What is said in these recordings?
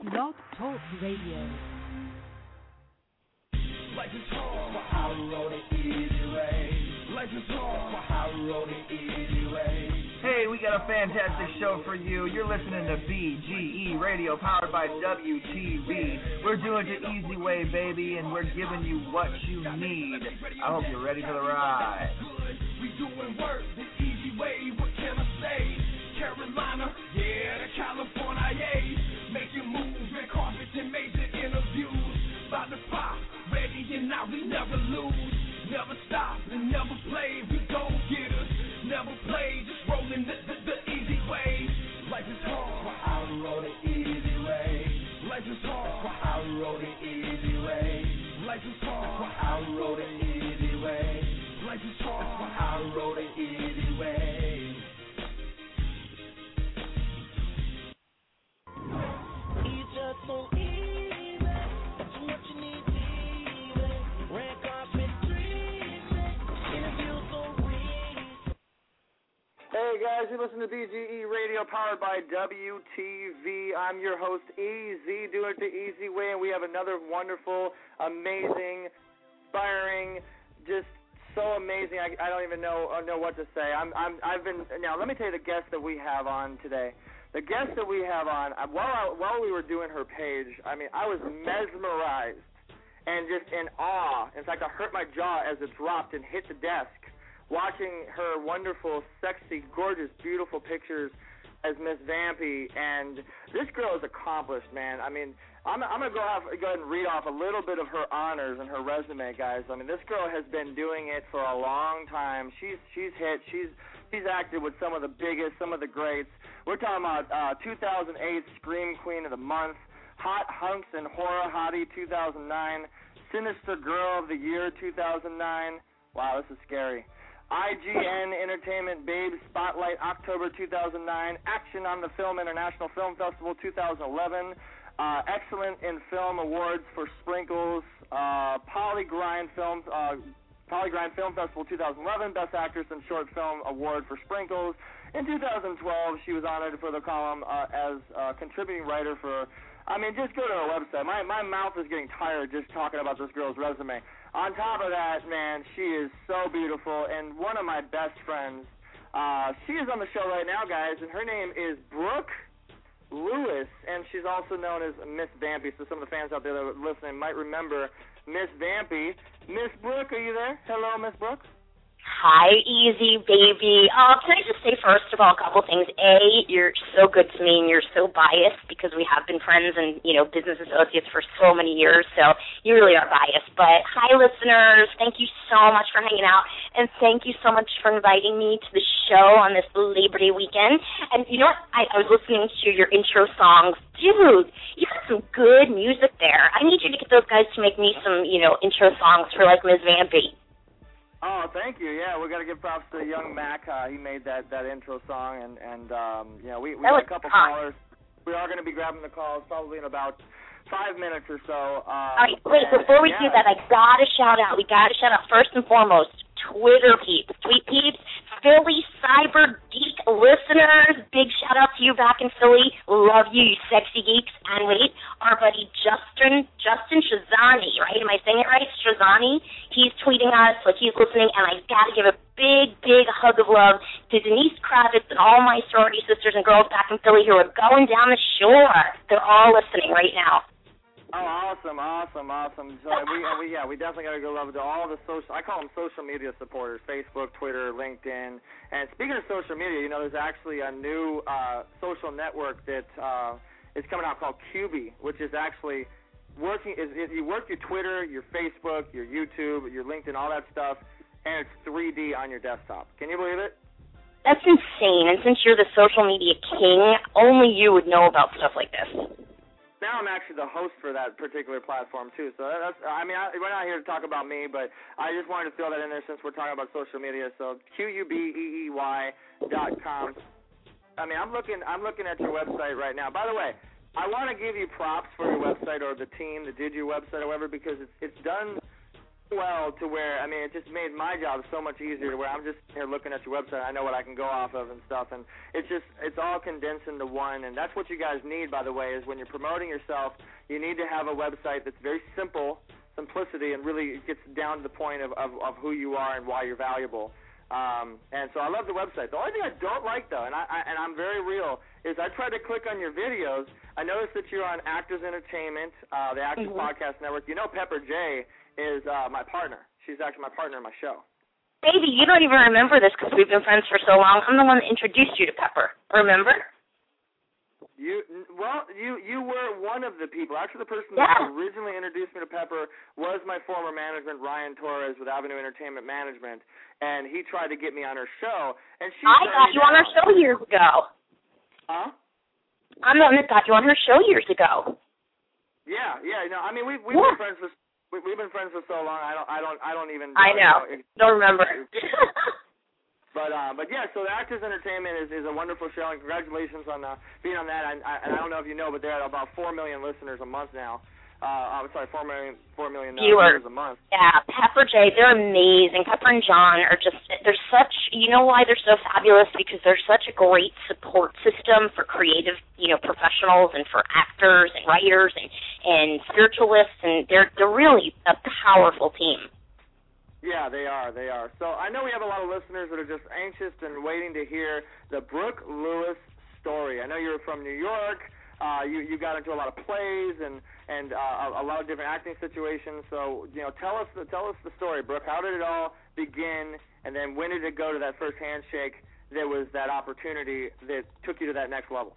Blog Talk Radio. Life is hard, but I wrote it easy way. Life is hard, but I wrote it easy way. Hey, we got a fantastic show for you. You're listening to BGE Radio, powered by WTV. We're doing it the easy way, baby, and we're giving you what you need. I hope you're ready for the ride. We doing work the easy way. What can I say? Carolina, yeah, the California, yeah. Making moves and carpets and major interviews. By the spot, ready and now we never lose. Never stop and never play. We don't get us. Never play, just rolling the easy way. Life is hard, but I wrote it easy way. Life is hard, but I wrote it easy way. Life is hard, but I wrote it easy way. Life is hard, but I wrote it easy way. It's just so easy. That's what you need to eat. Red carpet treatment. Interviews so easy. Hey guys, you listen to BGE Radio, powered by WTV. I'm your host, EZ, doing it the easy way, and we have another wonderful, amazing, inspiring, just so amazing. I don't even know what to say. Now let me tell you the guest that we have on today. The guest that we have on, while we were doing her page, I mean, I was mesmerized and just in awe. In fact, I hurt my jaw as it dropped and hit the desk, watching her wonderful, sexy, gorgeous, beautiful pictures as Miss Vampy. And this girl is accomplished, man. I mean, I'm going to go ahead and read off a little bit of her honors and her resume, guys. I mean, this girl has been doing it for a long time. She's acted with some of the biggest, some of the greats. We're talking about 2008 Scream Queen of the Month, Hot Hunks and Horror Hottie 2009, Sinister Girl of the Year 2009. Wow, this is scary. IGN Entertainment Babe Spotlight October 2009, Action on the Film International Film Festival 2011, Excellent in Film Awards for Sprinkles, Polygrind Film Festival 2011, Best Actress in Short Film Award for Sprinkles. In 2012, she was honored for the column as contributing writer for, I mean, just go to her website. My mouth is getting tired just talking about this girl's resume. On top of that, man, she is so beautiful and one of my best friends. She is on the show right now, guys, and her name is Brooke Lewis, and she's also known as Miss Vampy, so some of the fans out there that are listening might remember Miss Vampy. Miss Brooke, are you there? Hello, Miss Brooke. Hi, easy baby. Can I just say, first of all, a couple things. A, you're so good to me and you're so biased because we have been friends and, business associates for so many years, so you really are biased. But hi, listeners. Thank you so much for hanging out, and thank you so much for inviting me to the show on this Labor Day weekend. And you know what? I was listening to your intro songs. Dude, you got some good music there. I need you to get those guys to make me some, intro songs for, like, Ms. Vampy. Oh, thank you. Yeah, we got to give props to young Mac. He made that intro song, and we got a couple callers. We are going to be grabbing the calls probably in about 5 minutes or so. All right, wait, before we do that, we got to shout out first and foremost, Twitter peeps, tweet peeps, Philly Cyber Geek listeners. Big shout out to you back in Philly. Love you, you sexy geeks. And wait, our buddy Justin Shazani, right? Am I saying it right? Shazani. He's tweeting us like he's listening, and I got to give a big, big hug of love to Denise Kravitz and all my sorority sisters and girls back in Philly who are going down the shore. They're all listening right now. Oh, awesome. So we definitely got to go love to all the I call them social media supporters, Facebook, Twitter, LinkedIn. And speaking of social media, there's actually a new social network that is coming out called QB, which is actually you work your Twitter, your Facebook, your YouTube, your LinkedIn, all that stuff, and it's 3D on your desktop. Can you believe it? That's insane. And since you're the social media king, only you would know about stuff like this. Now I'm actually the host for that particular platform, too. So we're not here to talk about me, but I just wanted to throw that in there since we're talking about social media. So QUBEEY.com. I mean, I'm looking at your website right now. By the way, I want to give you props for your website or the team that did your website or whatever because it's done well to where, I mean, it just made my job so much easier to where I'm just here looking at your website. I know what I can go off of and stuff, and it's all condensed into one, and that's what you guys need, by the way, is when you're promoting yourself, you need to have a website that's very simplicity, and really gets down to the point of who you are and why you're valuable. And so I love the website. The only thing I don't like, though, and I'm very real, is I try to click on your videos. I noticed that you're on Actors Entertainment, the Actors Podcast Network. You know Pepper J is my partner. She's actually my partner in my show. Baby, you don't even remember this because we've been friends for so long. I'm the one that introduced you to Pepper. Remember? You were one of the people. Actually, the person that originally introduced me to Pepper was my former management, Ryan Torres, with Avenue Entertainment Management, and he tried to get me on her show. And I got you on her show years ago. Huh? I'm the one that got you on her show years ago. Yeah. No, I mean we've been friends for. We've been friends for so long. I don't even. I know. Don't remember. But yeah. So the Actors Entertainment is a wonderful show, and congratulations on being on that. And I don't know if you know, but they're at about 4 million listeners a month now. I'm sorry, 4 million viewers a month. Yeah, Pepper J, they're amazing. Pepper and John are just, they're such, you know why they're so fabulous? Because they're such a great support system for creative, professionals and for actors and writers and spiritualists, and they're really a powerful team. Yeah, they are. So I know we have a lot of listeners that are just anxious and waiting to hear the Brooke Lewis story. I know you're from New York. You got into a lot of plays and a lot of different acting situations. So tell us the story, Brooke. How did it all begin, and then when did it go to that first handshake? There was that opportunity that took you to that next level.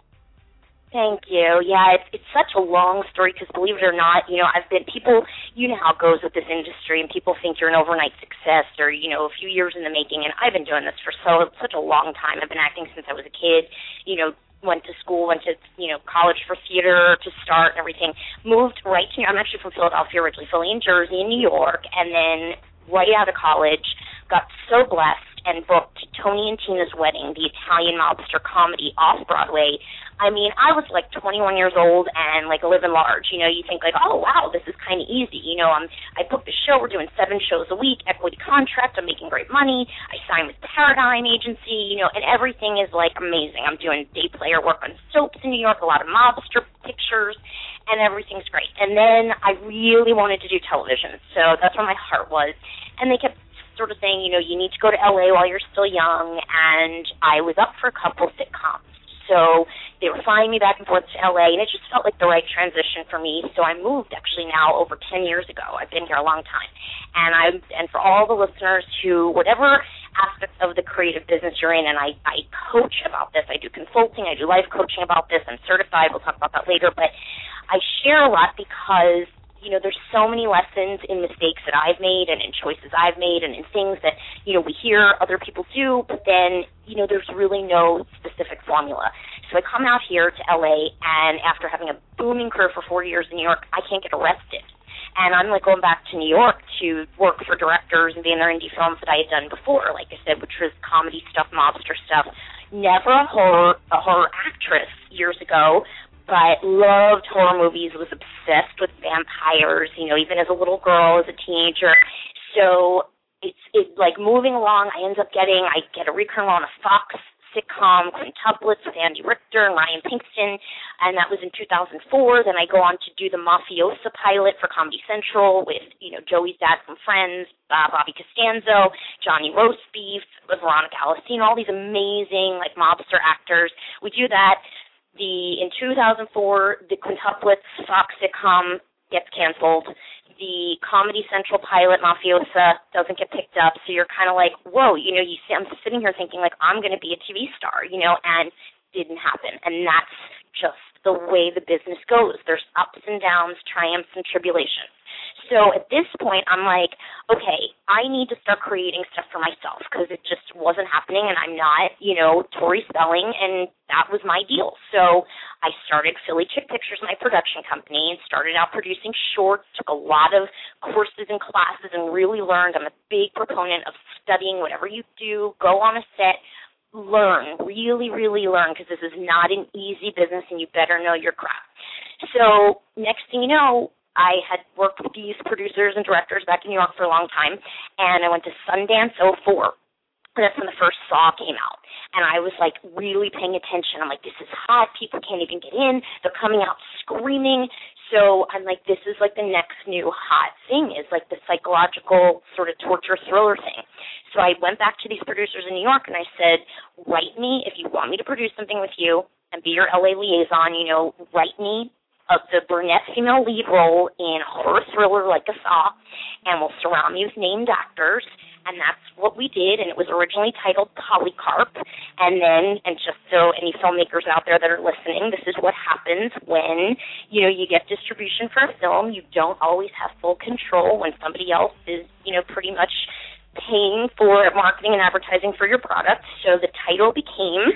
Thank you. Yeah, it's such a long story because, believe it or not, I've been people. You know how it goes with this industry, and people think you're an overnight success or a few years in the making. And I've been doing this for such a long time. I've been acting since I was a kid. Went to school, went to college for theater to start and everything. Moved right to. I'm actually from Philadelphia originally, Philly and Jersey, and New York, and then right out of college, got so blessed and booked Tony and Tina's Wedding, the Italian mobster comedy off Broadway. I mean, I was like 21 years old and like living large. You think like, oh wow, this is kind of easy. I booked a show. We're doing 7 shows a week, equity contract. I'm making great money. I signed with Paradigm Agency. And everything is like amazing. I'm doing day player work on soaps in New York, a lot of mobster pictures, and everything's great. And then I really wanted to do television, so that's where my heart was. And they kept sort of saying, you need to go to LA while you're still young, and I was up for a couple sitcoms. So they were flying me back and forth to LA, and it just felt like the right transition for me. So I moved actually now over 10 years ago. I've been here a long time. And for all the listeners who, whatever aspect of the creative business you're in, and I coach about this. I do consulting. I do life coaching about this. I'm certified. We'll talk about that later. But I share a lot because there's so many lessons in mistakes that I've made and in choices I've made and in things that, we hear other people do, but then, there's really no specific formula. So I come out here to LA, and after having a booming career for 4 years in New York, I can't get arrested. And I'm like going back to New York to work for directors and be in their indie films that I had done before, like I said, which was comedy stuff, mobster stuff. Never a horror actress years ago, but loved horror movies, was obsessed with vampires, even as a little girl, as a teenager. So it's like moving along, I get a recurring role on a Fox sitcom, Quintuplets, with Andy Richter and Ryan Pinkston, and that was in 2004. Then I go on to do the Mafiosa pilot for Comedy Central with, Joey's dad from Friends, Bobby Costanzo, Johnny Roastbeef, Veronica Alessino, all these amazing, mobster actors. We do that. In 2004, the Quintuplets Fox sitcom gets canceled. The Comedy Central pilot, Mafiosa, doesn't get picked up. So you're kind of like, whoa, I'm sitting here thinking I'm going to be a TV star, and didn't happen. And that's just the way the business goes. There's ups and downs, triumphs and tribulations. So at this point, I'm like, okay, I need to start creating stuff for myself because it just wasn't happening, and I'm not, Tori Spelling, and that was my deal. So I started Philly Chick Pictures, my production company, and started out producing shorts, took a lot of courses and classes, and really learned. I'm a big proponent of studying whatever you do, go on a set, learn, really, really learn, because this is not an easy business, and you better know your craft. So next thing you know, I had worked with these producers and directors back in New York for a long time, and I went to Sundance 04. That's when the first Saw came out. And I was, like, really paying attention. I'm like, this is hot. People can't even get in. They're coming out screaming. So I'm like, this is, like, the next new hot thing is, like, the psychological sort of torture thriller thing. So I went back to these producers in New York, and I said, write me, if you want me to produce something with you and be your LA liaison, you know, write me the brunette female lead role in a horror thriller like a Saw, and we'll surround me with named actors. And that's what we did, and it was originally titled Polycarp. And just so any filmmakers out there that are listening, this is what happens when, you know, you get distribution for a film. You don't always have full control when somebody else is, you know, pretty much paying for marketing and advertising for your product. So the title became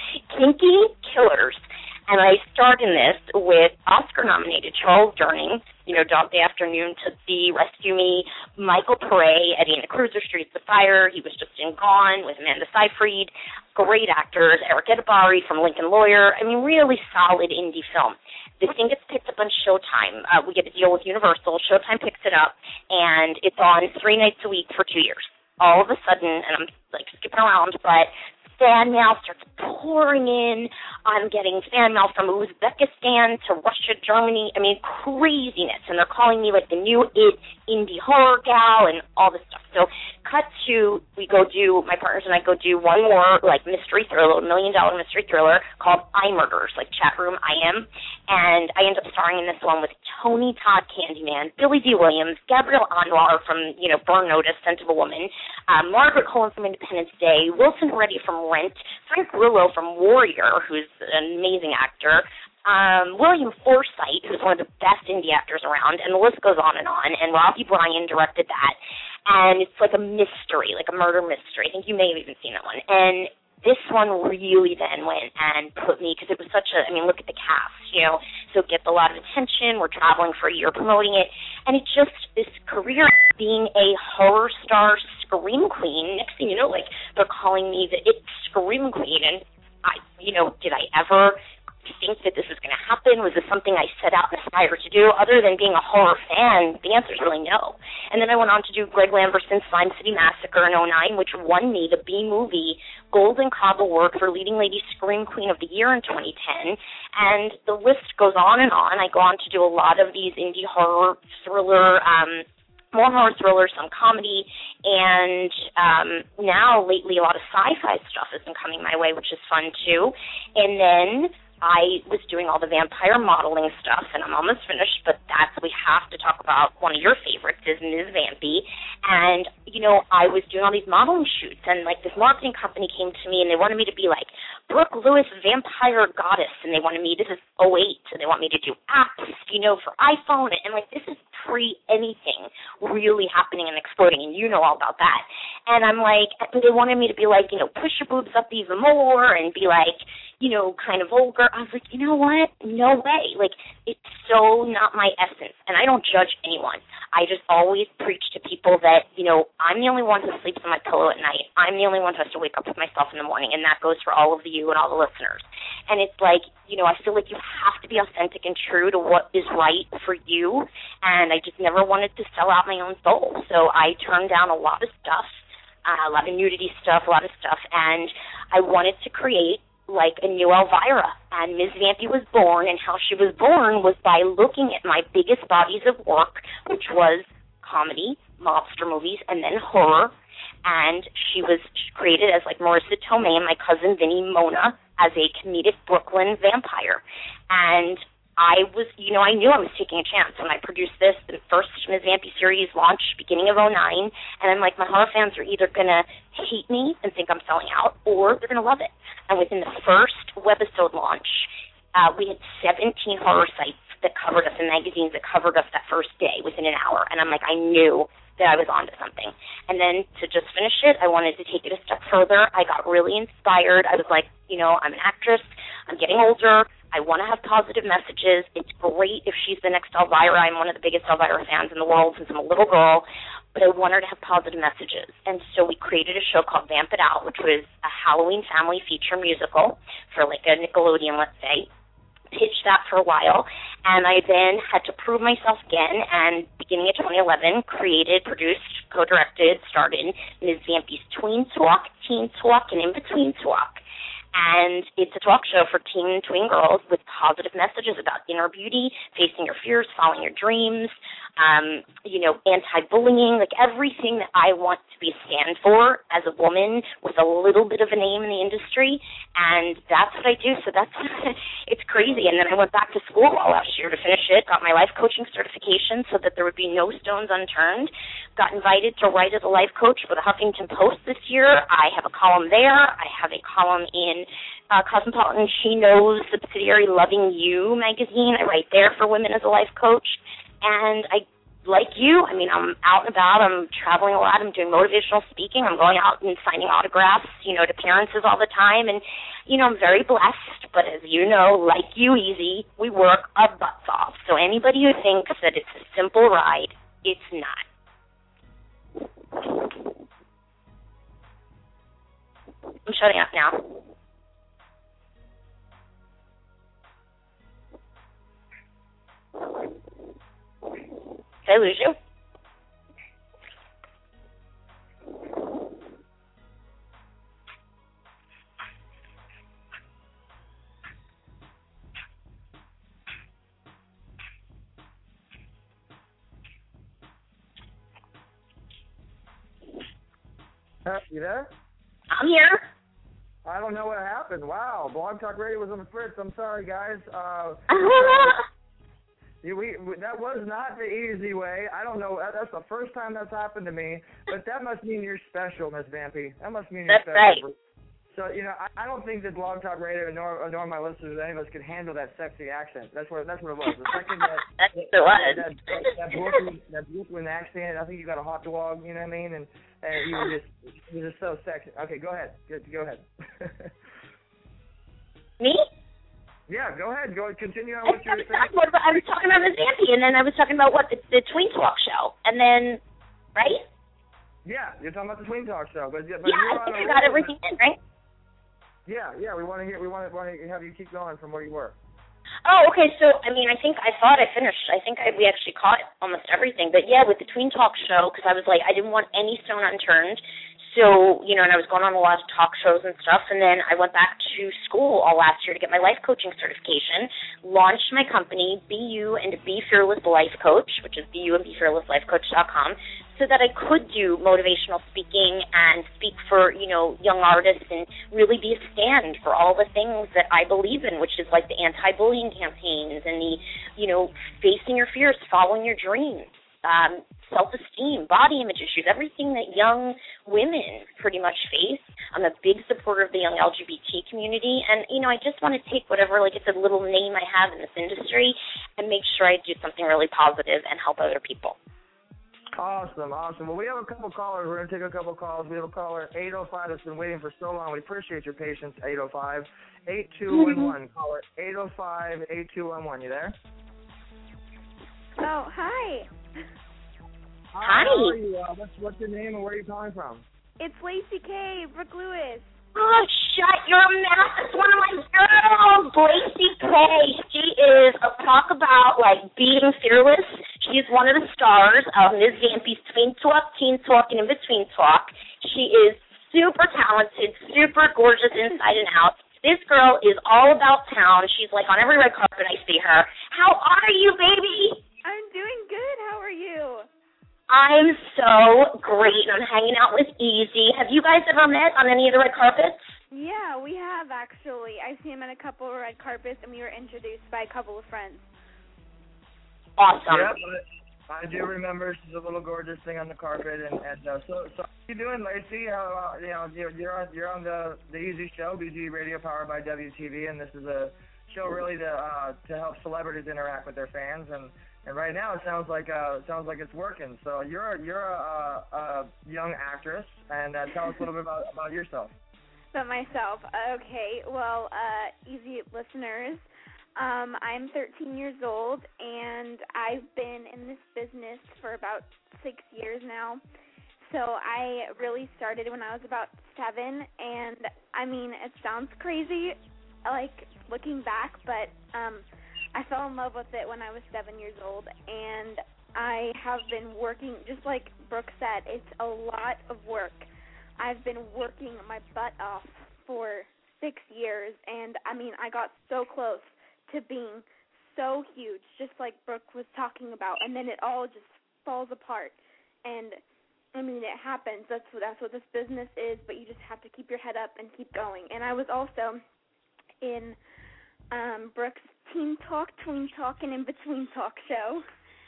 Kinky Killers. And I starred in this with Oscar-nominated Charles Durning, you know, Dog Day Afternoon, Tootsie, Rescue Me, Michael Pare, Eddie and the Cruiser, Streets of Fire. He was just in Gone with Amanda Seyfried. Great actors, Eric Edibari from Lincoln Lawyer. I mean, really solid indie film. This thing gets picked up on Showtime. We get a deal with Universal. Showtime picks it up, and it's on 3 nights a week for 2 years. All of a sudden, and I'm, like, skipping around, but fan mail starts pouring in. I'm getting fan mail from Uzbekistan to Russia, Germany. I mean, craziness. And they're calling me, like, the new indie horror gal and all this stuff. So cut to, my partners and I go do one more, like, mystery thriller, $1 million mystery thriller called I Murders, like chat room IM. And I end up starring in this one with Tony Todd Candyman, Billy D. Williams, Gabrielle Anwar from, you know, Burn Notice, Scent of a Woman, Margaret Cohen from Independence Day, Wilson Reddy from Rent, Frank Grillo from Warrior, who's an amazing actor, William Forsythe, who's one of the best indie actors around, and the list goes on, and Robbie Bryan directed that. And it's like a mystery, like a murder mystery. I think you may have even seen that one. And this one really then went and put me, because it was such a, I mean, look at the cast, you know, so it gets a lot of attention. We're traveling for a year promoting it. And it just, this career being a horror star scream queen, next thing you know, like, they're calling me the It Scream Queen. And I, you know, did I ever think that this was going to happen? Was this something I set out and aspired to do? Other than being a horror fan, the answer is really no. And then I went on to do Greg Lamberson's Slime City Massacre in 2009, which won me the B-Movie Golden Cob Award for Leading Lady Scream Queen of the Year in 2010. And the list goes on and on. I go on to do a lot of these indie horror thriller, more horror thrillers, some comedy, and now lately a lot of sci-fi stuff has been coming my way, which is fun too. And then I was doing all the vampire modeling stuff, and I'm almost finished, but we have to talk about one of your favorites is Ms. Vampy. And, you know, I was doing all these modeling shoots, and, like, this marketing company came to me, and they wanted me to be, like, Brooke Lewis Vampire Goddess, and they wanted me, this is 2008, so they want me to do apps, you know, for iPhone, and, like, this is pre-anything really happening and exploding, and you know all about that. And I'm like, they wanted me to be, like, you know, push your boobs up even more and be, like, you know, kind of vulgar. I was like, you know what? No way. Like, it's so not my essence. And I don't judge anyone. I just always preach to people that, you know, I'm the only one who sleeps on my pillow at night. I'm the only one who has to wake up with myself in the morning, and that goes for all of you and all the listeners. And it's like, you know, I feel like you have to be authentic and true to what is right for you, and I just never wanted to sell out my own soul. So I turned down a lot of stuff, a lot of nudity stuff, a lot of stuff, and I wanted to create like a new Elvira. And Ms. Vampy was born, and how she was born was by looking at my biggest bodies of work, which was comedy, mobster movies, and then horror. And she was created as like Marissa Tomei and my cousin Vinnie Mona as a comedic Brooklyn vampire. And I was, you know, I knew I was taking a chance when I produced this. The first Ms. Vampy series launched beginning of 2009, and I'm like, my horror fans are either going to hate me and think I'm selling out, or they're going to love it. And within the first webisode launch, we had 17 horror sites that covered us and magazines that covered us that first day within an hour. And I'm like, I knew that I was onto something. And then to just finish it, I wanted to take it a step further. I got really inspired. I was like, you know, I'm an actress. I'm getting older. I want to have positive messages. It's great if she's the next Elvira. I'm one of the biggest Elvira fans in the world since I'm a little girl. But I want her to have positive messages. And so we created a show called Vamp It Out, which was a Halloween family feature musical for like a Nickelodeon, let's say. pitched that for a while, and I then had to prove myself again, and beginning of 2011, created, produced, co-directed, starred in Ms. Vampy's Tween Talk, Teen Talk, and In Between Talk. And it's a talk show for teen and tween girls with positive messages about inner beauty, facing your fears, following your dreams, anti-bullying, like everything that I want to be a stand for as a woman with a little bit of a name in the industry. And that's what I do. So that's, it's crazy. And then I went back to school all last year to finish it, got my life coaching certification so that there would be no stones unturned, got invited to write as a life coach for the Huffington Post this year. I have a column there. I have a column in Cosmopolitan She Knows subsidiary Loving You magazine. I write there for women as a life coach. And I, like you, I mean, I'm out and about. I'm traveling a lot. I'm doing motivational speaking. I'm going out and signing autographs, to appearances all the time. And, I'm very blessed. But as you know, like you, Easy, we work our butts off. So anybody who thinks that it's a simple ride, it's not. I'm shutting up now. Did I lose you? You there? I'm here. I don't know what happened. Wow, Blog Talk Radio was on the fritz. I'm sorry, guys. That was not the easy way. I don't know. That's the first time that's happened to me. But that must mean you're special, Miss Vampy. That must mean you're that's special. Right. So, I don't think that Blog Talk Radio nor my listeners, any of us, could handle that sexy accent. That's what it was. The second that Brooklyn accent, I think you got a hot dog, you know what I mean? And you were just so sexy. Okay, go ahead. Go ahead. Me? Yeah, go ahead. Continue on what you were saying. I was talking about Ms. Vampy, and then I was talking about the Tween Talk show, and then, right? Yeah, you're talking about the Tween Talk show, but I think I got everything in, right? Yeah, we want to have you keep going from where you were. Oh, okay. So, I thought I finished. I think we actually caught almost everything. But yeah, with the Tween Talk show, because I was like, I didn't want any stone unturned. So, and I was going on a lot of talk shows and stuff, and then I went back to school all last year to get my life coaching certification, launched my company, Be You and Be Fearless Life Coach, which is BeYouAndBeFearlessLifeCoach.com, so that I could do motivational speaking and speak for, young artists and really be a stand for all the things that I believe in, which is like the anti-bullying campaigns and the, facing your fears, following your dreams. Self-esteem, body image issues, everything that young women pretty much face. I'm a big supporter of the young LGBT community, and, I just want to take whatever, it's a little name I have in this industry and make sure I do something really positive and help other people. Awesome. Well, we have a couple callers. We're going to take a couple calls. We have a caller, 805, that's been waiting for so long. We appreciate your patience, 805-8211. Caller 805-8211. You there? Oh, hi. Hi. How are you? What's your name and where are you calling from? It's Lacey K. Brooke Lewis. Oh, shut your mouth. That's one of my girls, Lacey K. She is talk about, being fearless. She's one of the stars of Ms. Vampy's Tween Talk, Teen Talk, and In Between Talk. She is super talented, super gorgeous inside and out. This girl is all about town. She's, on every red carpet I see her. How are you, baby? I'm doing good. How are you? I'm so great, and I'm hanging out with Easy. Have you guys ever met on any of the red carpets? Yeah, we have, actually. I've seen him on a couple of red carpets, and we were introduced by a couple of friends. Awesome. Yep, I do remember. She's a little gorgeous thing on the carpet. So how are you doing, Lacey? You're on the Easy Show, BG Radio powered by WTV, and this is a show really to help celebrities interact with their fans. And right now it sounds like it's working. So you're a young actress, and tell us a little bit about yourself. About myself, okay. Well, Easy listeners, I'm 13 years old, and I've been in this business for about 6 years now. So I really started when I was about 7, and it sounds crazy, looking back, but I fell in love with it when I was 7 years old, and I have been working, just like Brooke said, it's a lot of work. I've been working my butt off for 6 years, and I mean, I got so close to being so huge, just like Brooke was talking about, and then it all just falls apart. And I mean, it happens. That's what this business is, but you just have to keep your head up and keep going. And I was also in Brooke's Teen Talk, Tween Talk, and In Between Talk show.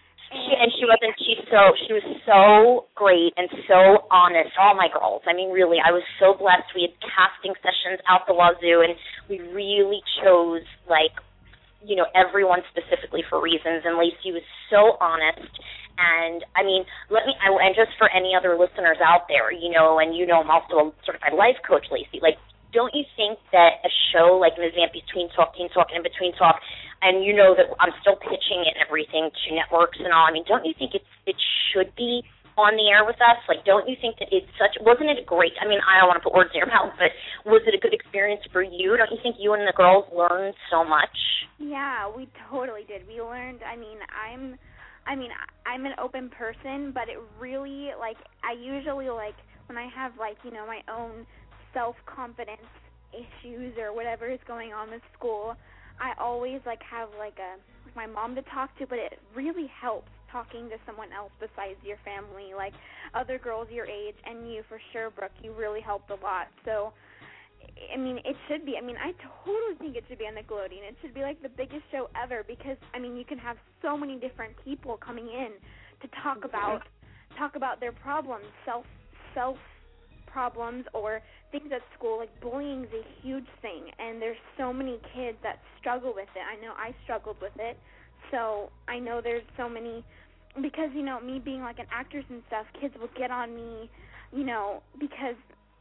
She was so great and so honest. All my girls. I mean, really, I was so blessed. We had casting sessions out the wazoo, and we really chose, like, you know, everyone specifically for reasons. And Lacey was so honest. And, I mean, and just for any other listeners out there, you know, and you know I'm also a certified life coach, Lacey, like, don't you think that a show like Ms. Vampy's Tween Talk, Teen Talk, and In Between Talk, and you know that I'm still pitching it and everything to networks and all, I mean, don't you think it should be on the air with us? Like, don't you think that wasn't it great? I mean, I don't want to put words in your mouth, but was it a good experience for you? Don't you think you and the girls learned so much? Yeah, we totally did. We learned, I'm an open person, but it really, like, I usually, like, when I have, like, you know, my own self-confidence issues or whatever is going on with school, I always, like, have, like, my mom to talk to, but it really helps talking to someone else besides your family, like other girls your age, and you, for sure, Brooke, you really helped a lot. So, I mean, it should be. I mean, I totally think it should be on Nickelodeon. It should be, like, the biggest show ever because, I mean, you can have so many different people coming in to talk about their problems, self problems or things at school. Like, bullying is a huge thing, and there's so many kids that struggle with it. I know I struggled with it, so I know there's so many, because, you know, me being, like, an actress and stuff, kids will get on me, you know, because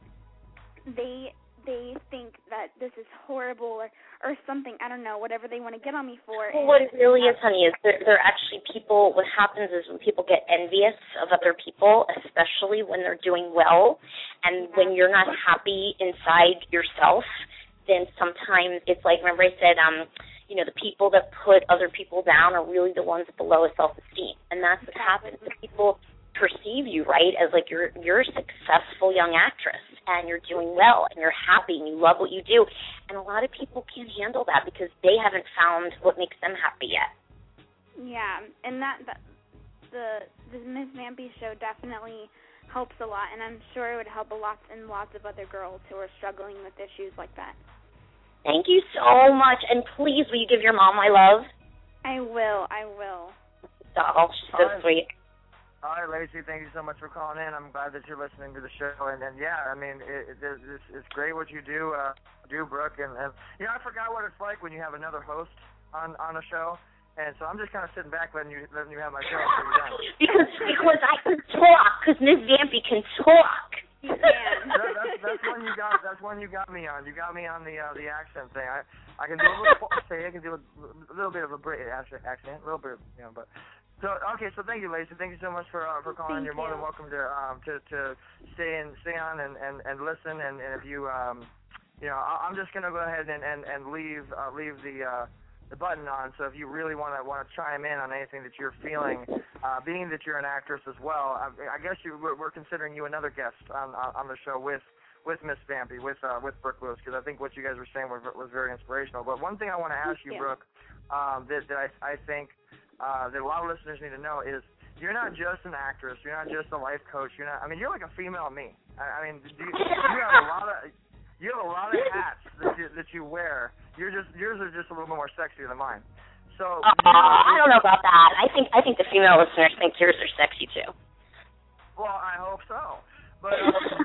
they think that this is horrible or something. I don't know, whatever they want to get on me for. Well, what it really is, honey, is they're actually people, what happens is when people get envious of other people, especially when they're doing well, and when you're not happy inside yourself, then sometimes it's like, remember I said, you know, the people that put other people down are really the ones below self-esteem, and that's what happens. The people perceive you, right, as like you're a successful young actress and you're doing well and you're happy and you love what you do. And a lot of people can't handle that because they haven't found what makes them happy yet. Yeah, and the Ms. Vampy show definitely helps a lot, and I'm sure it would help lots and lots of other girls who are struggling with issues like that. Thank you so much, and please, will you give your mom my love? I will. Oh, she's so sweet. All right, Lacey, thank you so much for calling in. I'm glad that you're listening to the show. And yeah, I mean, it's great what you do, Brooke. And you know, I forgot what it's like when you have another host on a show. And so I'm just kind of sitting back letting you have my show. because I can talk, because Ms. Vampy can talk. You can. That's one you got me on. You got me on the accent thing. I can do I can do a little bit of a British accent, a little bit, you know, but. So thank you, Lacey. Thank you so much for calling. You're more than welcome to stay on and listen. And if you you know, I'm just gonna go ahead and leave the button on. So if you really want to chime in on anything that you're feeling, being that you're an actress as well, I guess we're considering you another guest on the show with Miss Vampy, with Brooke Lewis, because I think what you guys were saying was very inspirational. But one thing I want to ask you, Brooke, that I think. That a lot of listeners need to know is you're not just an actress, you're not just a life coach, you're like a female me. I mean, you have a lot of hats that you wear. Yours are just a little bit more sexy than mine. So I don't know about that. I think the female listeners think yours are sexy too. Well, I hope so. But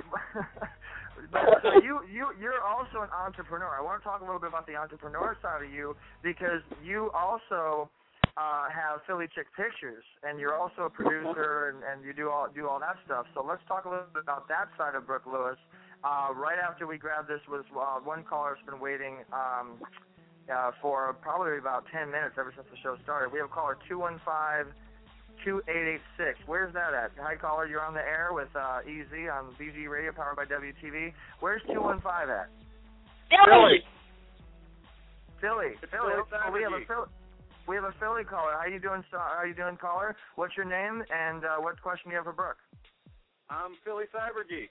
so you're also an entrepreneur. I want to talk a little bit about the entrepreneur side of you because you also have Philly Chick Pictures, and you're also a producer, and you do all that stuff. So let's talk a little bit about that side of Brooke Lewis. Right after we grab this was one caller's been waiting for probably about 10 minutes ever since the show started. We have caller 215-2886. Where's that at? Hi, caller. You're on the air with EZ on BG Radio, powered by WTV. Where's 215 at? Philly. Philly. It's Philly. Philly We have a Philly caller. How you doing, caller? What's your name, and what question do you have for Brooke? I'm Philly Cyber Geek.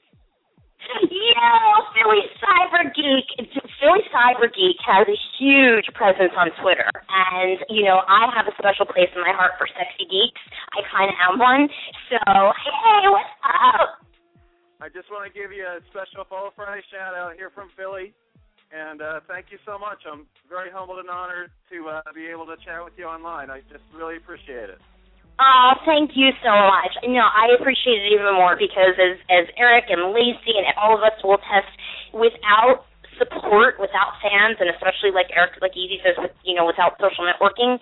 Yo, Philly Cyber Geek. Philly Cyber Geek has a huge presence on Twitter. And, I have a special place in my heart for sexy geeks. I kind of am one. So, hey, what's up? I just want to give you a special Follow Friday shout-out here from Philly. And thank you so much. I'm very humbled and honored to be able to chat with you online. I just really appreciate it. Oh, thank you so much. I appreciate it even more because as Eric and Lacey and all of us will attest, without support, without fans, and especially like Eric, like Easy says, without social networking,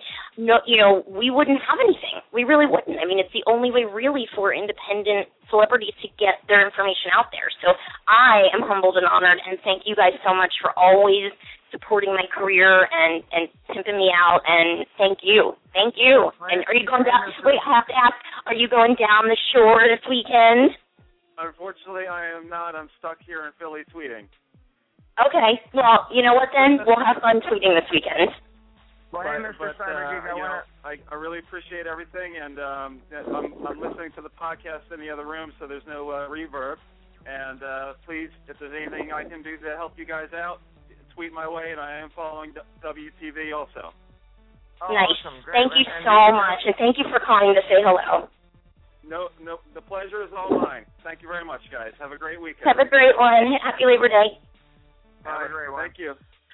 we wouldn't have anything. We really wouldn't. I mean, it's the only way really for independent celebrities to get their information out there. So I am humbled and honored, and thank you guys so much for always supporting my career and pimping me out, and thank you. Thank you. And are you going down, wait, I have to ask, are you going down the shore this weekend? Unfortunately, I am not. I'm stuck here in Philly tweeting. Okay. Well, you know what then? We'll have fun tweeting this weekend. Well, hey, Mr. Cyber Geek, I really appreciate everything, and I'm listening to the podcast in the other room, so there's no reverb. And please, if there's anything I can do to help you guys out, tweet my way, and I am following WTV also. Oh, nice. Awesome. Great. Thank you so much, and thank you for calling to say hello. No, the pleasure is all mine. Thank you very much, guys. Have a great weekend. Have a great one. Happy Labor Day. Have a great one. Thank you.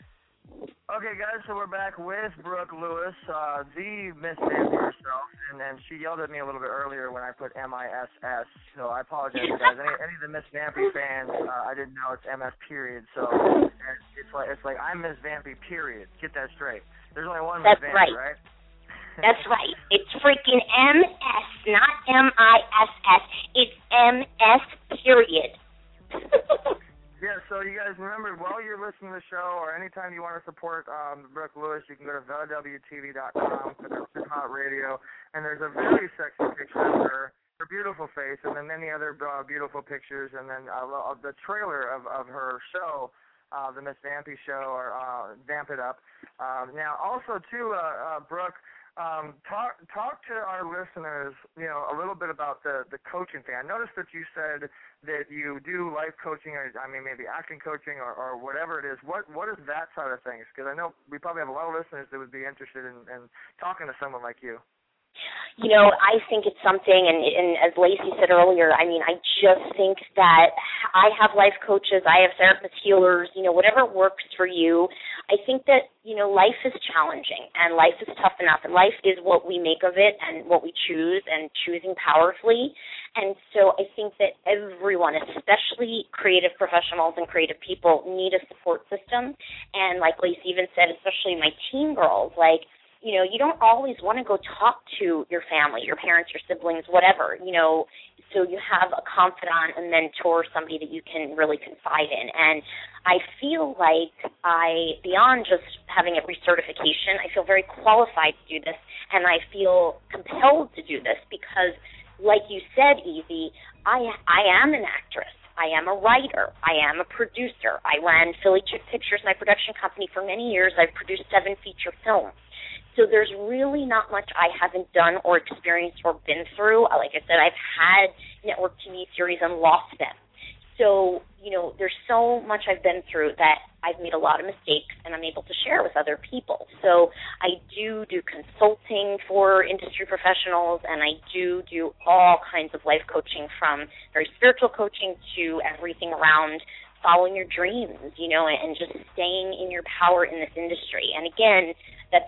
Okay, guys, so we're back with Brooke Lewis, the Miss Vampy herself, and she yelled at me a little bit earlier when I put MISS, so I apologize, guys. Any of the Miss Vampy fans, I didn't know it's MS period, so it's like I'm Miss Vampy period. Get that straight. There's only one Miss Vampy, right? That's right. It's freaking MS, not MISS. It's MS period. Yeah, so you guys remember, while you're listening to the show or anytime you want to support Brooke Lewis, you can go to thewtv.com, click on Hot Radio, and there's a very sexy picture of her beautiful face, and then many other beautiful pictures, and then the trailer of her show, the Miss Vampy Show, or Vamp It Up. Now, also, too, Brooke, talk to our listeners, a little bit about the coaching thing. I noticed that you said that you do life coaching, or maybe acting coaching, or whatever it is. What is that side of things? Because I know we probably have a lot of listeners that would be interested in talking to someone like you. I think it's something, and as Lacey said earlier, I just think that I have life coaches, I have therapist healers, whatever works for you. I think that, life is challenging, and life is tough enough, and life is what we make of it and what we choose, and choosing powerfully. And so I think that everyone, especially creative professionals and creative people, need a support system. And like Lacey even said, especially my teen girls, you don't always want to go talk to your family, your parents, your siblings, whatever, so you have a confidant, a mentor, somebody that you can really confide in. And I feel like beyond just having a recertification, I feel very qualified to do this, and I feel compelled to do this because, like you said, Easy, I am an actress. I am a writer. I am a producer. I ran Philly Chick Pictures, my production company, for many years. I've produced 7 feature films. So there's really not much I haven't done or experienced or been through. Like I said, I've had network TV series and lost them. So, there's so much I've been through that I've made a lot of mistakes, and I'm able to share with other people. So I do consulting for industry professionals, and I do all kinds of life coaching, from very spiritual coaching to everything around following your dreams, and just staying in your power in this industry. And again, that's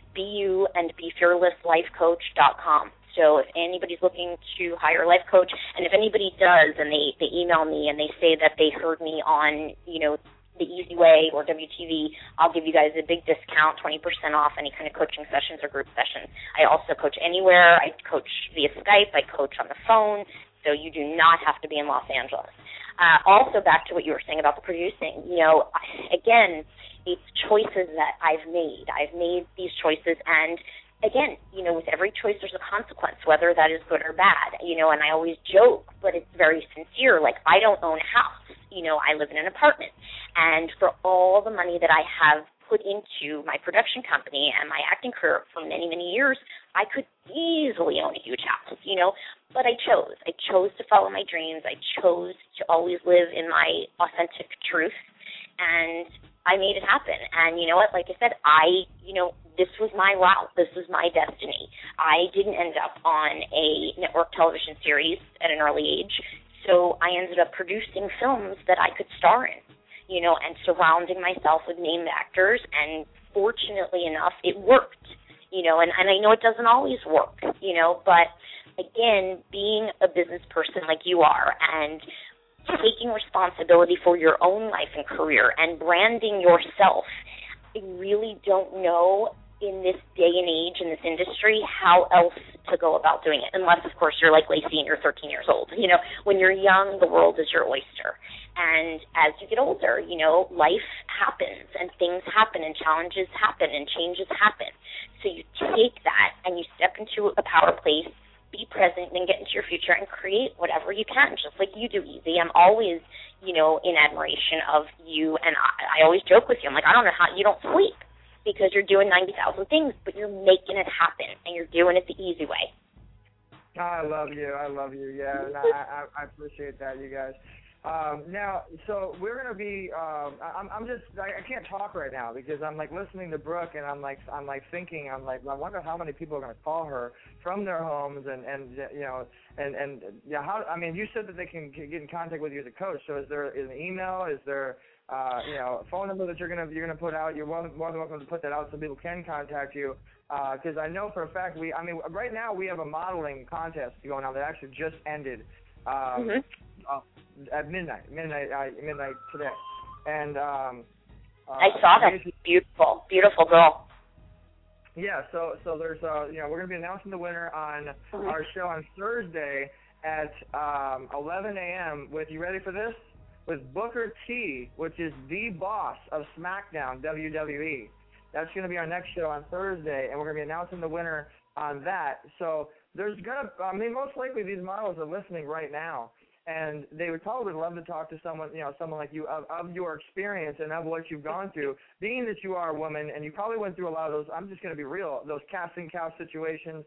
BeYouAndBeFearlessLifeCoach.com. So if anybody's looking to hire a life coach, and if anybody does, and they email me and they say that they heard me on, The Easy Way or WTV, I'll give you guys a big discount, 20% off any kind of coaching sessions or group sessions. I also coach anywhere. I coach via Skype. I coach on the phone. So you do not have to be in Los Angeles. Also, back to what you were saying about the producing, again, it's choices that I've made. I've made these choices, and again, with every choice there's a consequence, whether that is good or bad, and I always joke, but it's very sincere. Like, I don't own a house. I live in an apartment, and for all the money that I have put into my production company and my acting career for many, many years, I could easily own a huge house, but I chose. I chose to follow my dreams. I chose to always live in my authentic truth, and I made it happen. And you know what? Like I said, this was my route. This was my destiny. I didn't end up on a network television series at an early age, so I ended up producing films that I could star in, and surrounding myself with named actors, and fortunately enough, it worked, and I know it doesn't always work, but again, being a business person like you are and taking responsibility for your own life and career and branding yourself, I really don't know in this day and age in this industry how else to go about doing it, unless, of course, you're like Lacey and you're 13 years old. When you're young, the world is your oyster. And as you get older, life happens and things happen and challenges happen and changes happen. So you take that and you step into a power place, be present, and get into your future and create whatever you can, just like you do, Easy. I'm always, in admiration of you, and I always joke with you. I'm like, I don't know how you don't sleep, because you're doing 90,000 things, but you're making it happen, and you're doing it the easy way. I love you. Yeah, and I appreciate that, you guys. Now, so we're gonna be. I can't talk right now because I'm like listening to Brooke, and I'm like thinking. I wonder how many people are gonna call her from their homes, and how. I mean, you said that they can get in contact with you as a coach. So is there an email? Is there a phone number that you're gonna put out? You're more than welcome to put that out so people can contact you. Because I know for a fact right now we have a modeling contest going on that actually just ended. At midnight today, and I saw that. Beautiful girl. Yeah, so there's we're gonna be announcing the winner on our show on Thursday at 11 a.m. with, you ready for this? With Booker T, which is the boss of SmackDown WWE. That's gonna be our next show on Thursday, and we're gonna be announcing the winner on that. So there's most likely these models are listening right now. And they would probably love to talk to someone like you of your experience and of what you've gone through, being that you are a woman and you probably went through a lot of those. I'm just going to be real, those casting couch situations,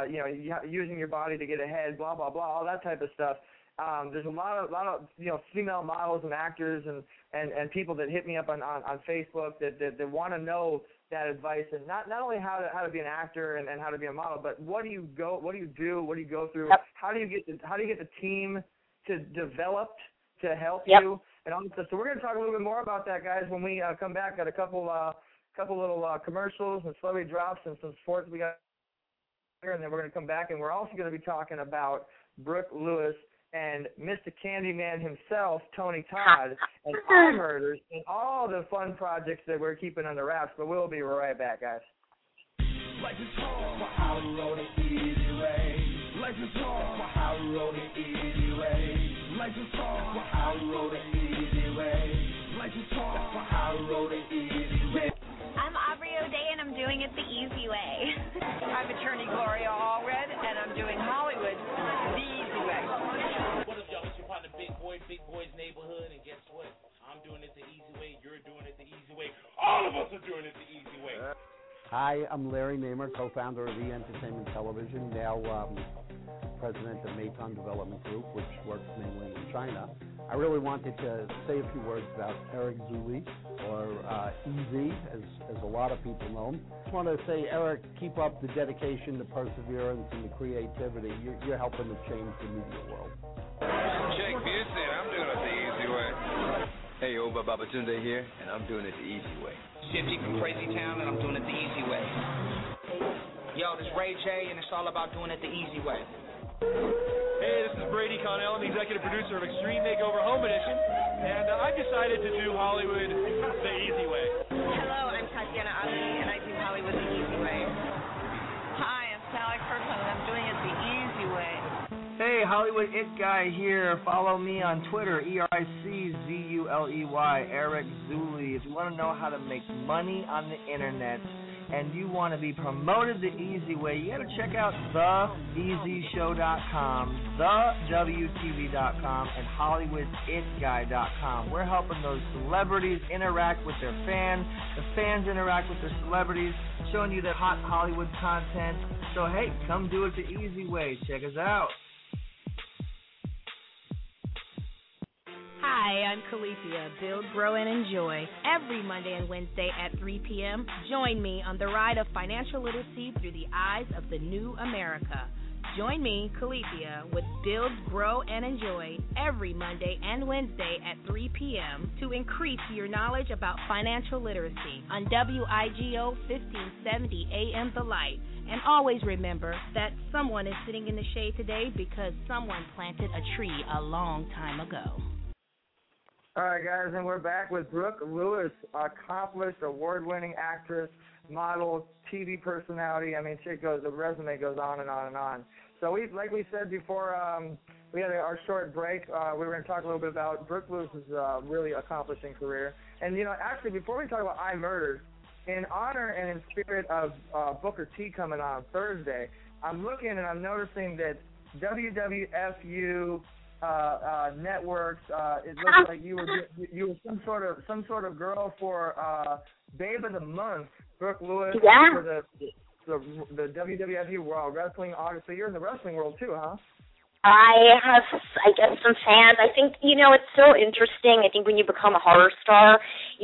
using your body to get ahead, blah blah blah, all that type of stuff. There's a lot of female models and actors and people that hit me up on Facebook that want to know that advice, and not only how to be an actor and how to be a model, but what do you do, what do you go through, how do you get the team to develop to help you, and all that stuff. So we're going to talk a little bit more about that, guys, when we come back. Got a couple little commercials and celebrity drops and some sports we got here, and then we're going to come back, and we're also going to be talking about Brooke Lewis and Mr. Candyman himself, Tony Todd, and Eye Murders, and all the fun projects that we're keeping under wraps. But we'll be right back, guys. Life is hard, but how to roll it easy way. Life is hard, but how to roll it easy way. Life is hard, but how to roll it easy way. Life is hard, but how to roll it easy way. I'm Aubrey O'Day, and I'm doing it the easy way. I'm attorney Gloria Allred, and I'm doing Hollywood the easy way. What up, y'all? It's your partner, Big Boy's Neighborhood, and guess what? I'm doing it the easy way. You're doing it the easy way. All of us are doing it the easy way. Hi, I'm Larry Namer, co-founder of E! Entertainment Television, now president of Meitan Development Group, which works mainly in China. I really wanted to say a few words about Eric Zuli, or EZ, as a lot of people know him. I just want to say, Eric, keep up the dedication, the perseverance, and the creativity. You're helping to change the media world. Check this in. I'm doing it the easy way. Hey, Oba Babatunde here, and I'm doing it the easy way. Shifty from Crazy Town, and I'm doing it the easy way. Yo, this Ray J, and it's all about doing it the easy way. Hey, this is Brady Connell. I'm the executive producer of Extreme Makeover Home Edition, and I've decided to do Hollywood the easy way. Hello, I'm Tatiana Ali, and I do Hollywood the easy way. Hi, I'm Sally Kirkland, and I'm doing it the easy way. Hey, Hollywood It Guy here. Follow me on Twitter, ERICZULEY, Eric Zuli. If you want to know how to make money on the internet, and you want to be promoted the easy way, you got to check out theeasyshow.com, thewtv.com, and hollywooditguy.com. We're helping those celebrities interact with their fans, the fans interact with their celebrities, showing you that hot Hollywood content. So, hey, come do it the easy way. Check us out. Hi, I'm Califia. Build, grow, and enjoy. Every Monday and Wednesday at 3 p.m., join me on the ride of financial literacy through the eyes of the new America. Join me, Califia, with Build, Grow, and Enjoy every Monday and Wednesday at 3 p.m. to increase your knowledge about financial literacy on WIGO 1570 AM The Light. And always remember that someone is sitting in the shade today because someone planted a tree a long time ago. All right, guys, and we're back with Brooke Lewis, accomplished, award-winning actress, model, TV personality. I mean, the resume goes on and on and on. So, like we said before, we had our short break. We were going to talk a little bit about Brooke Lewis's really accomplishing career. And, actually, before we talk about I Murders, in honor and in spirit of Booker T coming on Thursday, I'm looking and I'm noticing that WWFU networks. It looks like you were some sort of girl for Babe of the Month, Brooke Lewis, for the WWFU World Wrestling August. So you're in the wrestling world too, huh? I have, some fans. I think, it's so interesting. I think when you become a horror star,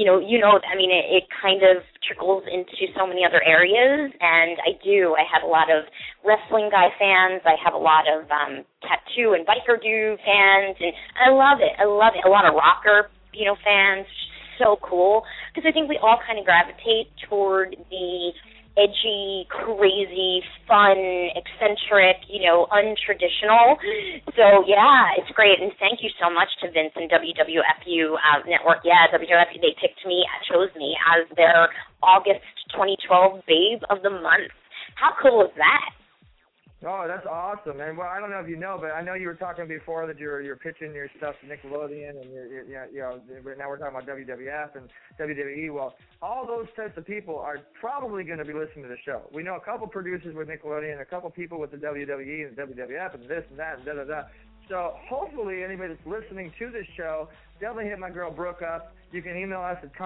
it kind of trickles into so many other areas, and I have a lot of wrestling guy fans. I have a lot of tattoo and biker dude fans, and I love it. A lot of rocker, fans. So cool, because I think we all kind of gravitate toward the edgy, crazy, fun, eccentric, untraditional. So, yeah, it's great. And thank you so much to Vince and WWFU Network. Yeah, WWFU, they chose me as their August 2012 Babe of the Month. How cool is that? Oh, that's awesome. And well, I don't know if you know, but I know you were talking before that you're pitching your stuff to Nickelodeon, and now we're talking about WWF and WWE. Well, all those types of people are probably going to be listening to the show. We know a couple producers with Nickelodeon, a couple people with the WWE and WWF, and this and that and da-da-da. So hopefully anybody that's listening to this show, definitely hit my girl Brooke up. You can email us at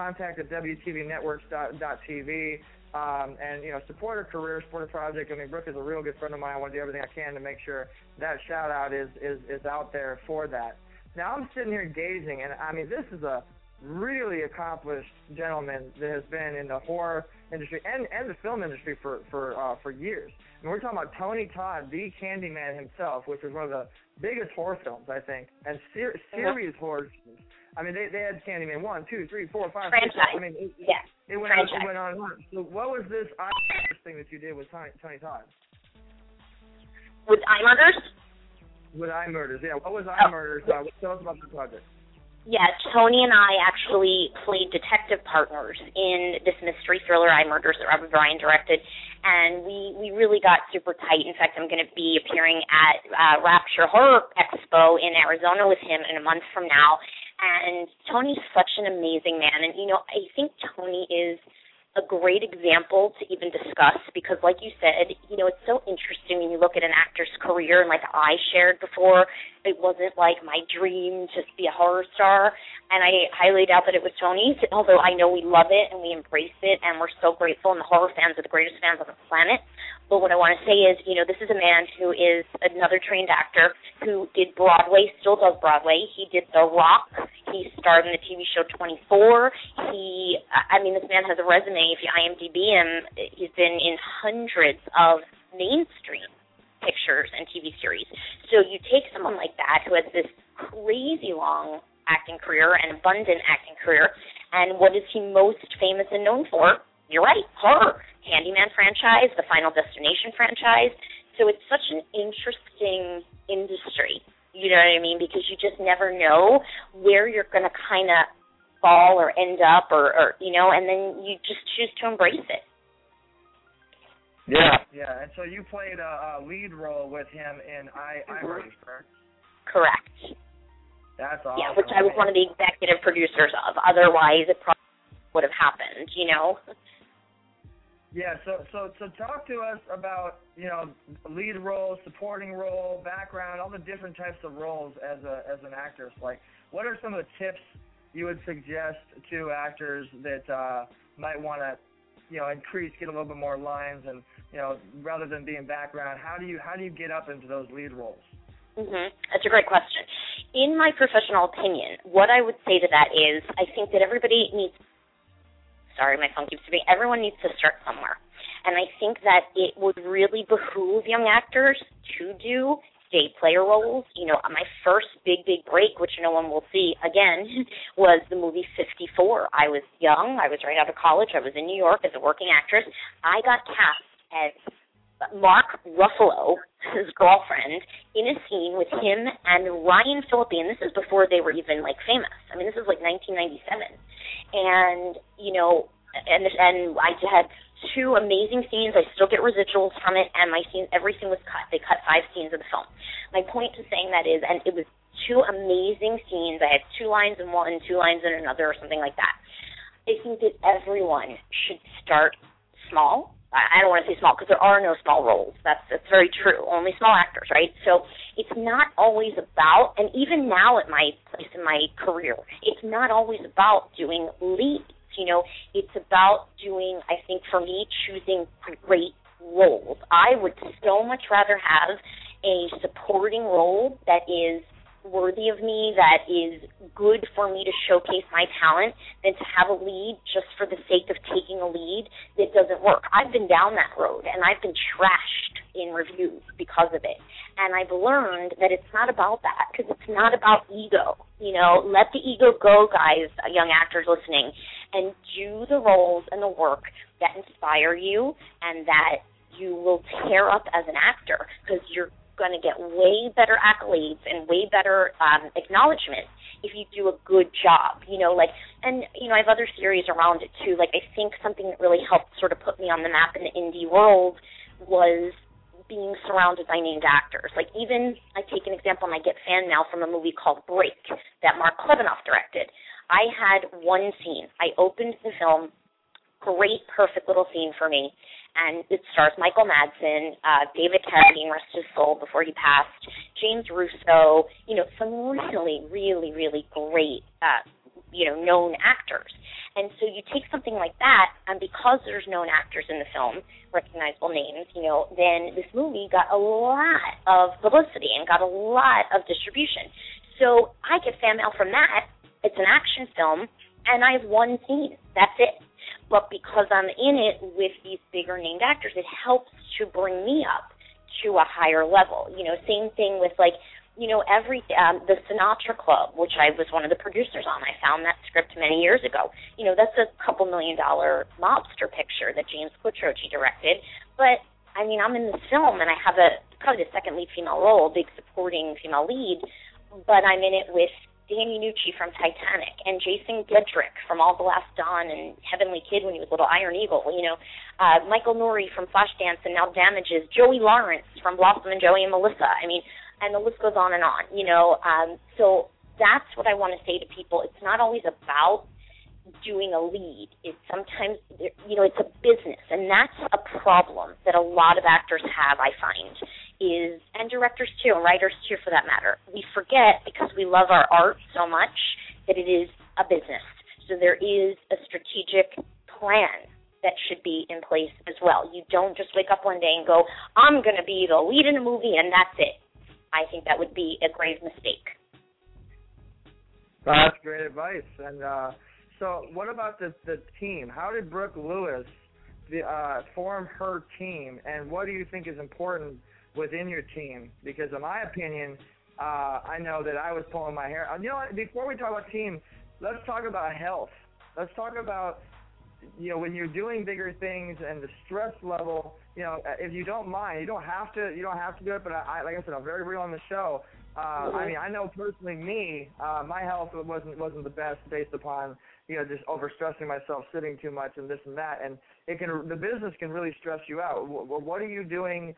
contact@WTVnetworks.tv. And support her career, support her project. I mean, Brooke is a real good friend of mine. I want to do everything I can to make sure that shout out is out there for that. Now I'm sitting here gazing, and I mean, this is a really accomplished gentleman that has been in the horror industry and the film industry for years. And we're talking about Tony Todd, the Candyman himself, which was one of the biggest horror films, I think, and serious horror films. I mean, they had Candyman 1, 2, 3, 4, 5, 6. I mean, it went on and on. So what was this I Murders thing that you did with Tony Todd? With I Murders? With I Murders, yeah. What was I Murders? Tell us about the project. Yeah, Tony and I actually played detective partners in this mystery thriller, I Murders, that Robert Bryan directed, and we really got super tight. In fact, I'm going to be appearing at Rapture Horror Expo in Arizona with him in a month from now. And Tony's such an amazing man. And, I think Tony is a great example to even discuss because, like you said, it's so interesting when you look at an actor's career. And like I shared before, it wasn't like my dream to be a horror star. And I highly doubt that it was Tony's, although I know we love it and we embrace it and we're so grateful. And the horror fans are the greatest fans on the planet. But what I want to say is, this is a man who is another trained actor who did Broadway, still does Broadway. He did The Rock. He starred in the TV show 24. This man has a resume. If you IMDb him, he's been in hundreds of mainstream pictures and TV series. So you take someone like that who has this crazy long acting career and abundant acting career, and what is he most famous and known for? You're right, horror. Candyman franchise, the Final Destination franchise. So it's such an interesting industry, you know what I mean? Because you just never know where you're going to kind of fall or end up or and then you just choose to embrace it. Yeah. And so you played a lead role with him in I Murders, correct? Correct. That's awesome. Yeah, which I was one of the executive producers of. Otherwise, it probably would have happened, Yeah, so talk to us about, lead role, supporting role, background, all the different types of roles as an actress. Like, what are some of the tips you would suggest to actors that might want to, increase, get a little bit more lines, and rather than being background, how do you get up into those lead roles? That's a great question. In my professional opinion, what I would say to that is, I think that everybody needs. Sorry, my phone keeps beeping. Everyone needs to start somewhere, and I think that it would really behoove young actors to do day player roles. My first big break, which no one will see again, was the movie 54. I was young. I was right out of college. I was in New York as a working actress. I got cast as Mark Ruffalo, his girlfriend, in a scene with him and Ryan Phillippe, and this is before they were even, famous. I mean, this is 1997. And, and I had two amazing scenes. I still get residuals from it, and every scene was cut. They cut 5 scenes of the film. My point to saying that is, and it was 2 amazing scenes. I had 2 lines in one, 2 lines in another, or something like that. I think that everyone should start small. I don't want to say small because there are no small roles. That's very true. Only small actors, right? So it's not always about, and even now at my place in my career, it's not always about doing leads. It's about doing, I think for me, choosing great roles. I would so much rather have a supporting role that is worthy of me, that is good for me to showcase my talent, than to have a lead just for the sake of taking a lead that doesn't work. I've been down that road, and I've been trashed in reviews because of it. And I've learned that it's not about that, because it's not about ego. Let the ego go, guys, young actors listening, and do the roles and the work that inspire you and that you will tear up as an actor, because you're going to get way better accolades and way better acknowledgement if you do a good job, and I have other theories around it too. I think something that really helped sort of put me on the map in the indie world was being surrounded by named actors. Even, I take an example, and I get fan mail from a movie called Break that Mark Klebanoff directed. I had one scene. I opened the film, great, perfect little scene for me, and it stars Michael Madsen, David Carradine, rest his soul before he passed, James Russo, some really, really, really great, known actors. And so you take something like that, and because there's known actors in the film, recognizable names, then this movie got a lot of publicity and got a lot of distribution. So I get fan mail from that. It's an action film, and I have one scene. That's it. But because I'm in it with these bigger named actors, it helps to bring me up to a higher level. Same thing with the Sinatra Club, which I was one of the producers on. I found that script many years ago. That's a $2 million mobster picture that James Quattrochi directed. But I'm in this film, and I have probably the second lead female role, big supporting female lead. But I'm in it with Danny Nucci from Titanic, and Jason Gedrick from All the Last Dawn and Heavenly Kid when he was little Iron Eagle, Michael Nouri from Flashdance and Now Damages, Joey Lawrence from Blossom and Joey and Melissa. And the list goes on and on, So that's what I want to say to people. It's not always about doing a lead. It's sometimes, it's a business, and that's a problem that a lot of actors have, I find, and directors too, and writers too for that matter. We forget, because we love our art so much, that it is a business. So there is a strategic plan that should be in place as well. You don't just wake up one day and go, I'm going to be the lead in a movie, and that's it. I think that would be a grave mistake. That's great advice. And so what about the team? How did Brooke Lewis form her team, and what do you think is important within your team? Because in my opinion, I know that I was pulling my hair. Before we talk about team, let's talk about health. Let's talk about, when you're doing bigger things and the stress level, if you don't mind, you don't have to do it, but like I said, I'm very real on the show. I know personally my health wasn't the best based upon, just overstressing myself, sitting too much and this and that, and the business can really stress you out. What are you doing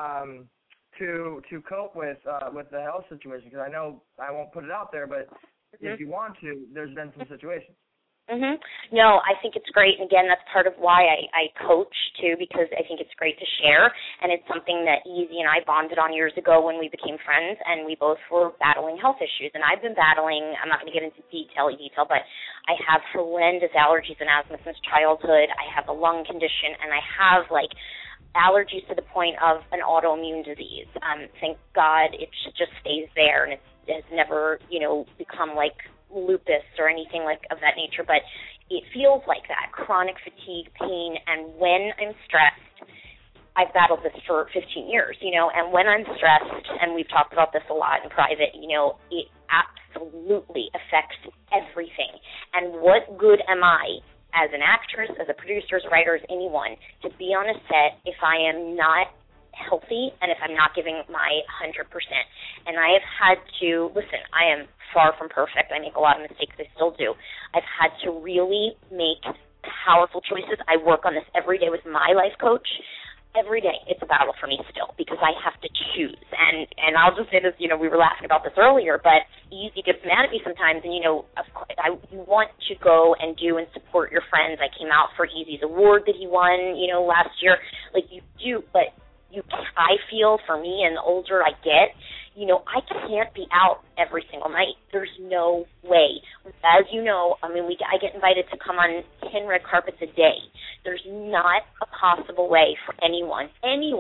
to cope with the health situation? Because I know I won't put it out there, but if you want to, there's been some situations. No, I think it's great. And again, that's part of why I coach too, because I think it's great to share. And it's something that Easy and I bonded on years ago when we became friends, and we both were battling health issues. And I've been battling, I'm not going to get into detail, but I have horrendous allergies and asthma since childhood. I have a lung condition, and I have allergies to the point of an autoimmune disease. Thank God it just stays there, and it has never, become like lupus or anything of that nature, but it feels like that, chronic fatigue, pain, and when I'm stressed, I've battled this for 15 years, and when I'm stressed, and we've talked about this a lot in private, it absolutely affects everything. And what good am I as an actress, as a producer, as a writer, as anyone, to be on a set if I am not healthy and if I'm not giving my 100%. And I have had to, listen, I am far from perfect. I make a lot of mistakes. I still do. I've had to really make powerful choices. I work on this every day with my life coach. Every day it's a battle for me still because I have to choose. And I'll just say this, we were laughing about this earlier, but Easy gets mad at me sometimes, and, of course, you want to go and do and support your friends. I came out for Easy's award that he won, last year. You do, but I feel for me, and the older I get, I can't be out every single night. There's no way. As you know, I get invited to come on 10 red carpets a day. There's not a possible way for anyone,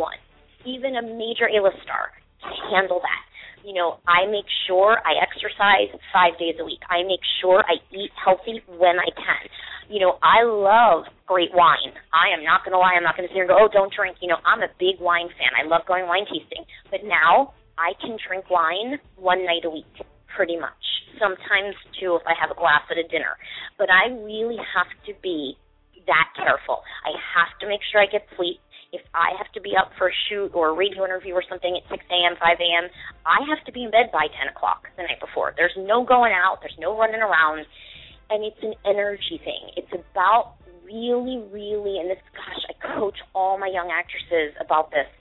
even a major A-list star, to handle that. I make sure I exercise 5 days a week. I make sure I eat healthy when I can. I love great wine. I am not going to lie. I'm not going to sit here and go, don't drink. I'm a big wine fan. I love going wine tasting. But now I can drink wine one night a week, pretty much. Sometimes, too, if I have a glass at a dinner. But I really have to be that careful. I have to make sure I get sleep. If I have to be up for a shoot or a radio interview or something at 6 a.m., 5 a.m., I have to be in bed by 10 o'clock the night before. There's no going out. There's no running around. And it's an energy thing. It's about really, and this, I coach all my young actresses about this.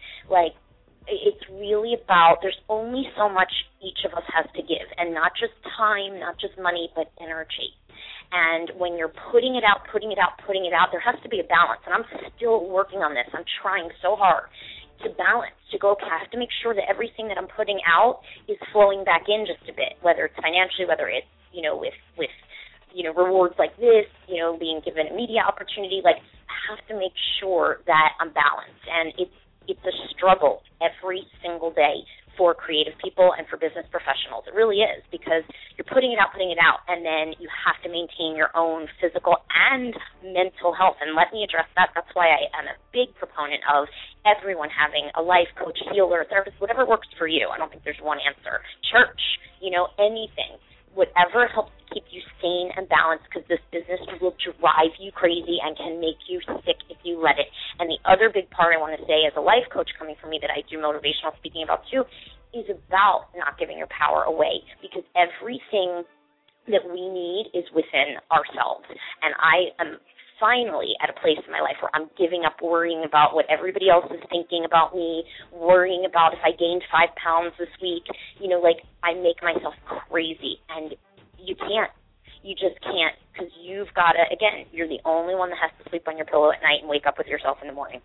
It's really about, there's only so much each of us has to give, and not just time, not just money, but energy. And when you're putting it out, there has to be a balance. And I'm still working on this. I'm trying so hard to balance, to go, okay, I have to make sure that everything that I'm putting out is flowing back in just a bit, whether it's financially, whether it's, with rewards like this, being given a media opportunity. I have to make sure that I'm balanced. And it's a struggle every single day for creative people and for business professionals. It really is, because you're putting it out, and then you have to maintain your own physical and mental health. And let me address that. That's why I am a big proponent of everyone having a life coach, healer, therapist, whatever works for you. I don't think there's one answer. Church, anything. Whatever helps keep you sane and balanced, because this business will drive you crazy and can make you sick if you let it. And the other big part I want to say as a life coach coming from me that I do motivational speaking about too is about not giving your power away, because everything that we need is within ourselves. And I am finally at a place in my life where I'm giving up worrying about what everybody else is thinking about me, worrying about if I gained 5 pounds this week. I make myself crazy, and you can't. You just can't, because you've got to, again, you're the only one that has to sleep on your pillow at night and wake up with yourself in the morning.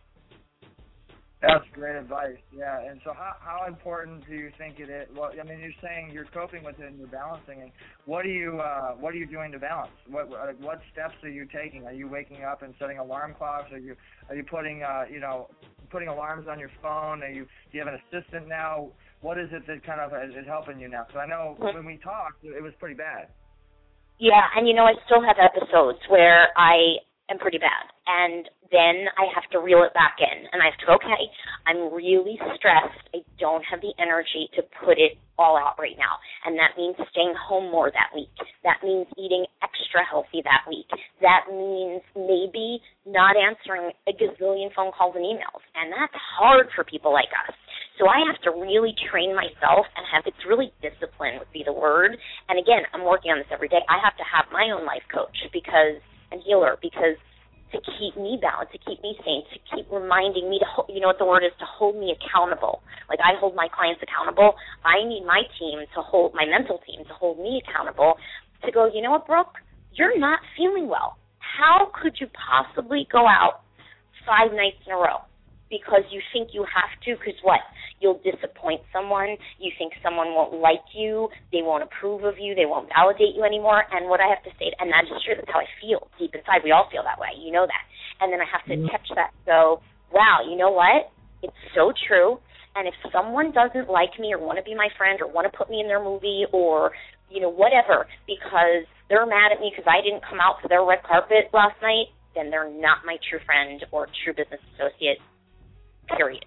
That's great advice, yeah. And so how important do you think it is? Well, you're saying you're coping with it and you're balancing it. What are you doing to balance? What steps are you taking? Are you waking up and setting alarm clocks? Are you putting putting alarms on your phone? Do you have an assistant now? What is it that kind of is helping you now? So I know when we talked, it was pretty bad. Yeah, and I still have episodes where I am pretty bad, and then I have to reel it back in, and I have to go, okay, I'm really stressed. I don't have the energy to put it all out right now, and that means staying home more that week. That means eating extra healthy that week. That means maybe not answering a gazillion phone calls and emails, and that's hard for people like us. So I have to really train myself and it's really discipline would be the word. And again, I'm working on this every day. I have to have my own life coach and healer, because to keep me balanced, to keep me sane, to keep reminding me to, what the word is, to hold me accountable. Like I hold my clients accountable. I need my team to hold, my mental team to hold me accountable, to go, you know what, Brooke? you're not feeling well. How could you possibly go out 5 nights in a row? Because you think you have to, because what? You'll disappoint someone. You think someone won't like you. They won't approve of you. They won't validate you anymore. And what I have to say, and that is true, that's how I feel deep inside. We all feel that way. You know that. And then I have to catch that and go, wow, you know what? It's so true. And if someone doesn't like me or want to be my friend or want to put me in their movie or, whatever, because they're mad at me because I didn't come out for their red carpet last night, then they're not my true friend or true business associate, period.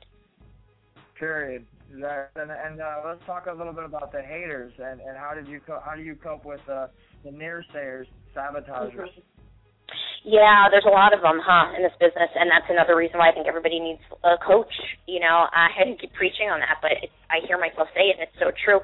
And let's talk a little bit about the haters and how do you cope with the naysayers, sabotagers? Yeah, there's a lot of them, in this business, and that's another reason why I think everybody needs a coach. I had to keep preaching on that, but I hear myself say it, and it's so true.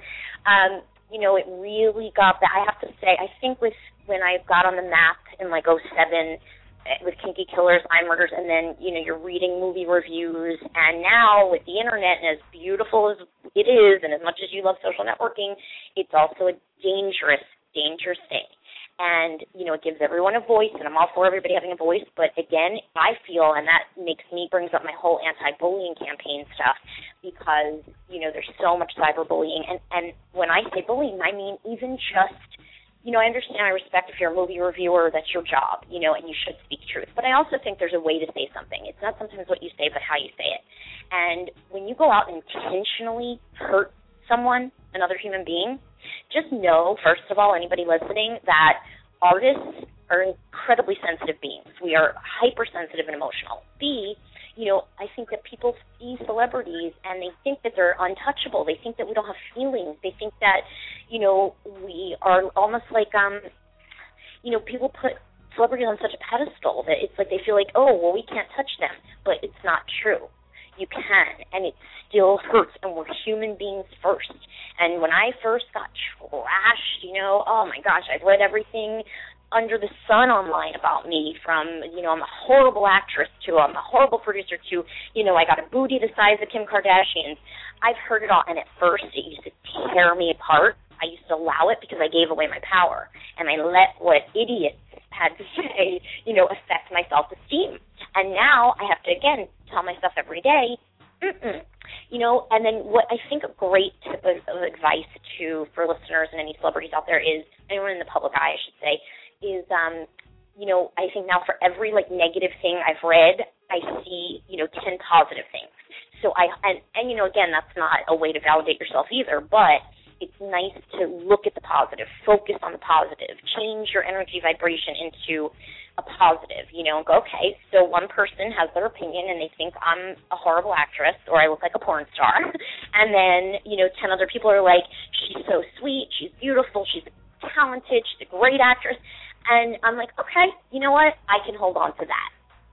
It really got that. I have to say, I think when I got on the map in like 2007 with Kinky Killers, Eye Murders, and then, you're reading movie reviews, and now with the internet, and as beautiful as it is, and as much as you love social networking, it's also a dangerous thing. And, it gives everyone a voice, and I'm all for everybody having a voice, but again, I feel, and that brings up my whole anti-bullying campaign stuff, because, there's so much cyberbullying, and when I say bullying, I mean even just, I understand, I respect if you're a movie reviewer, that's your job, and you should speak truth, but I also think there's a way to say something. It's not sometimes what you say, but how you say it. And when you go out and intentionally hurt someone, another human being, just know, first of all, anybody listening, that artists are incredibly sensitive beings. We are hypersensitive and emotional. B, I think that people see celebrities and they think that they're untouchable. They think that we don't have feelings. They think that, we are almost like, people put celebrities on such a pedestal that it's like they feel like, oh, well, we can't touch them. But it's not true. You can, and it still hurts, and we're human beings first. And when I first got trashed, oh my gosh, I've read everything under the sun online about me, from, I'm a horrible actress to I'm a horrible producer to, I got a booty the size of Kim Kardashian's. I've heard it all, and at first it used to tear me apart. I used to allow it because I gave away my power, and I let what idiots had to say, affect my self-esteem. And now I have to, again, tell myself every day, and then what I think a great tip of advice for listeners and any celebrities out there is, anyone in the public eye, I should say, is, I think now for every, negative thing I've read, I see, 10 positive things. So again, that's not a way to validate yourself either, but it's nice to look at the positive, focus on the positive, change your energy vibration into a positive, and go, okay, so one person has their opinion and they think I'm a horrible actress or I look like a porn star, and then, 10 other people are like, she's so sweet, she's beautiful, she's talented, she's a great actress, and I'm like, okay, you know what, I can hold on to that.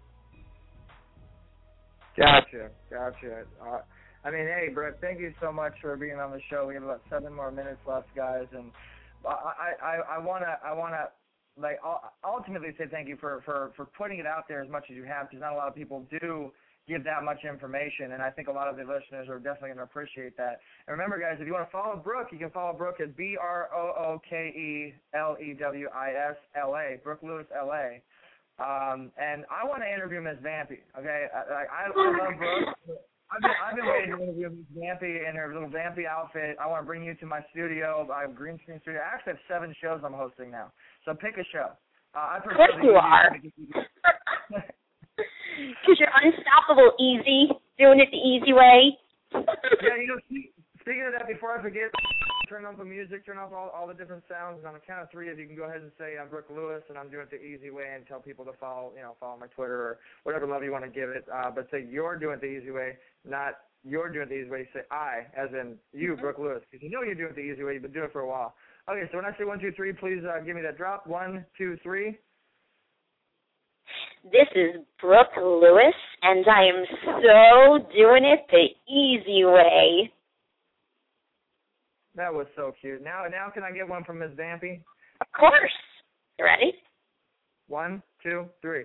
Gotcha. Hey, Brett, thank you so much for being on the show. We have about 7 more minutes left, guys, and I wanna ultimately say thank you for putting it out there as much as you have, because not a lot of people do give that much information, and I think a lot of the listeners are definitely going to appreciate that. And remember, guys, if you want to follow Brooke, you can follow Brooke at BROOKELEWISLA, Brooke Lewis LA. And I want to interview Miss Vampy. Okay, I love Brooke. I've been waiting to interview Miss Vampy in her little Vampy outfit. I want to bring you to my studio. I have a green screen studio. I actually have 7 shows I'm hosting now. So pick a show. Of course you are. Because you're unstoppable, easy, doing it the easy way. Yeah, speaking of that, before I forget, turn off the music, turn off all the different sounds, and on the count of 3, if you can go ahead and say, I'm Brooke Lewis, and I'm doing it the easy way, and tell people to follow my Twitter or whatever love you want to give it. But say you're doing it the easy way, not you're doing it the easy way. Say I, as in you, Brooke Lewis, because you're doing it the easy way. You've been doing it for a while. Okay, so when I say 1, 2, 3, please give me that drop. 1, 2, 3. This is Brooke Lewis, and I am so doing it the easy way. That was so cute. Now can I get one from Ms. Vampy? Of course. You ready? 1, 2, 3.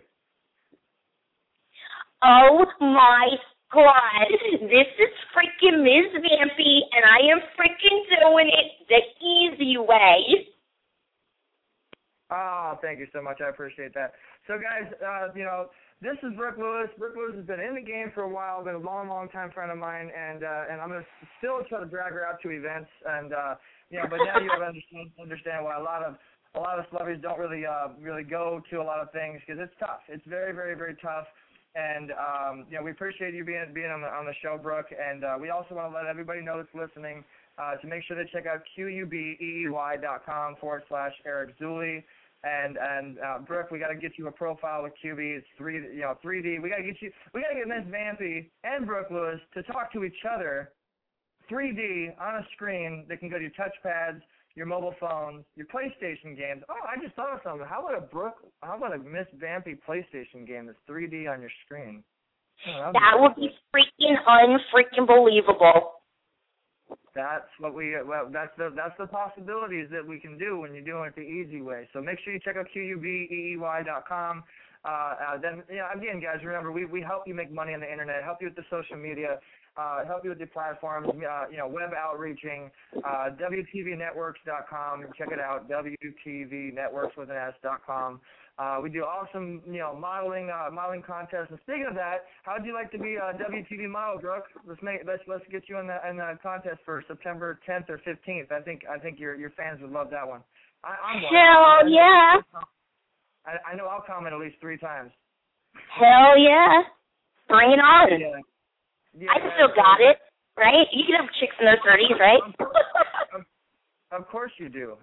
Oh, my God. This is freaking Ms. Vampy, and I am freaking doing it the easy way. Oh, thank you so much. I appreciate that. So, guys, this is Brooke Lewis. Brooke Lewis has been in the game for a while, been a long, long time friend of mine, and I'm going to still try to drag her out to events, and but now you understand why a lot of celebrities don't really go to a lot of things, because it's tough. It's very, very, very tough. And we appreciate you being on the show, Brooke. And we also want to let everybody know that's listening to make sure they check out QUBEEY.com/Eric Zuley. And Brooke, we got to get you a profile with QB. It's 3D. We got to get Miss Vampy and Brooke Lewis to talk to each other 3D on a screen that can go to your touchpads, your mobile phones, your PlayStation games. Oh, I just thought of something. How about a Miss Vampy PlayStation game that's 3D on your screen? Oh, that would be freaking unfreaking believable. That's that's the possibilities that we can do when you're doing it the easy way. So make sure you check out QUBEEY.com. Then again, guys, remember we help you make money on the internet, help you with the social media, help you with the platforms, web outreaching, WTVnetworks.com. Check it out, WTVnetworks.com. We do awesome, modeling contests. And speaking of that, how would you like to be a WTV model, Brooke? Let's get you in the contest for September 10th or 15th. I think your fans would love that one. I'm one. Hell yeah! I know I'll comment at least 3 times. Hell yeah! Bring it on. Yeah, I still got it, right? You can have chicks in their 30s, right? Of course you do.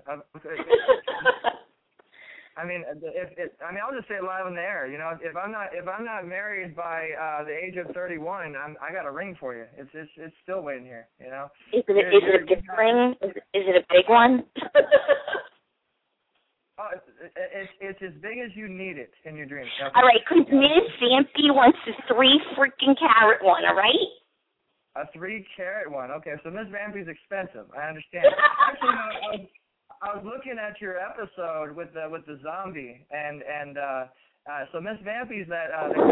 I mean, I'll just say it live in the air. If I'm not married by the age of 31, I got a ring for you. It's still waiting here. Is it a big ring? Is it a big one? Oh, it's as big as you need it in your dreams. Okay? All right, because Ms. Vampy wants a 3 freaking carat one. All right. A 3 carat one. Okay, so Ms. Vampy's expensive. I understand. Actually, I was looking at your episode with the zombie, and so Miss Vampy's that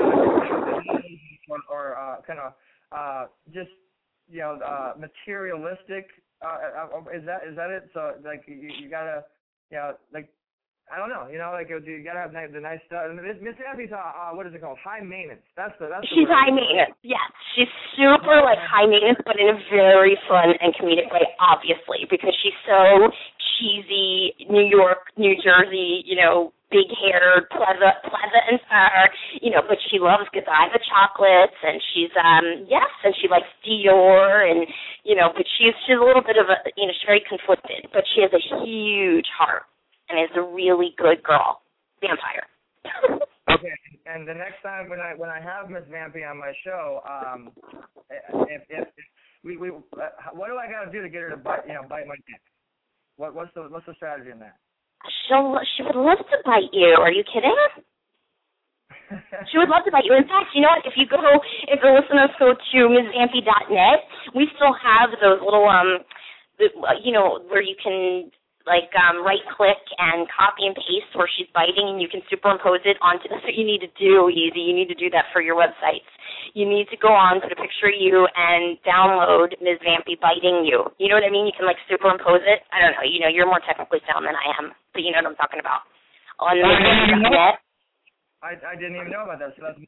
just materialistic. Is that it? So like you gotta I don't know. You gotta have the nice stuff. Miss Vampy's what is it called? High maintenance. That's she's high maintenance. Yes, she's super high maintenance, but in a very fun and comedic way, obviously, because she's so cheesy, New York, New Jersey, big-haired, Plaza Inspire, but she loves Godiva chocolates, and she's, and she likes Dior, and, but she's a little bit of she's very conflicted, but she has a huge heart, and is a really good girl, vampire. Okay, and the next time when I have Miss Vampy on my show, if what do I got to do to get her to bite my dick? What's the strategy in that? She would love to bite you. Are you kidding? She would love to bite you. In fact, you know what? If the listeners go to MissVampy.net, we still have those little where you can right-click and copy and paste where she's biting, and you can superimpose it onto. That's what you need to do, Easy. You need to do that for your websites. You need to go on, put a picture of you, and download Ms. Vampy biting you. You know what I mean? You can superimpose it. I don't know. You're more technically sound than I am, but you know what I'm talking about. On MissVampy.net. I didn't even know about that. So that's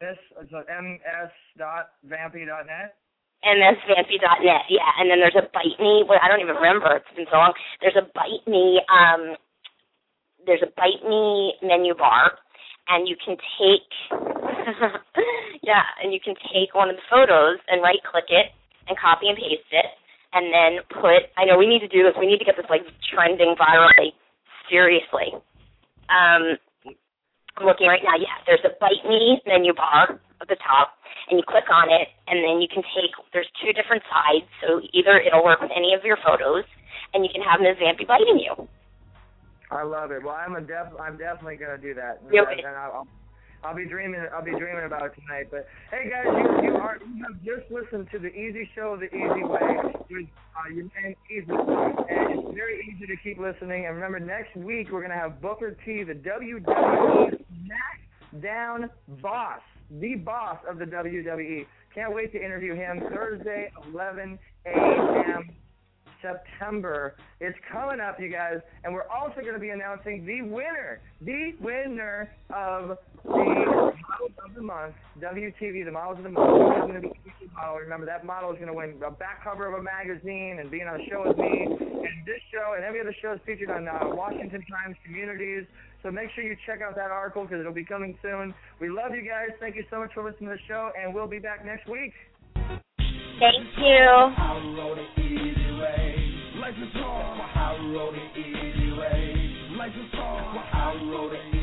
ms.vampy.net. MSVampy.net, yeah, and then there's a Bite Me. I don't even remember. It's been so long. There's a Bite Me. There's a Bite Me menu bar, and you can take, and you can take one of the photos and right-click it and copy and paste it, and then put. I know we need to do this. We need to get this trending virally. Seriously. I'm looking right now. Yeah, there's a Bite Me menu bar at the top. And you click on it, and then you can there's 2 different sides, so either it'll work with any of your photos, and you can have Ms. Vampy biting you. I love it. Well, I'm definitely going to do that. Okay. And I'll be dreaming about it tonight. But, hey, guys, you have just listened to the Easy Show the Easy Way. Your man Easy. And it's very easy to keep listening. And remember, next week we're going to have Booker T, the WWE SmackDown boss. The boss of the WWE. Can't wait to interview him Thursday, 11 a.m. September. It's coming up, you guys, and we're also going to be announcing the winner of the Models of the Month, WTV, the Models of the Month. Who's going to be a model? Remember, that model is going to win a back cover of a magazine and being on a show with me. And this show and every other show is featured on Washington Times Communities. So make sure you check out that article because it'll be coming soon. We love you guys. Thank you so much for listening to the show, and we'll be back next week. Thank you. I rode it easy way. Life is hard. I rode it easy way. Life is hard. I rode it easy way.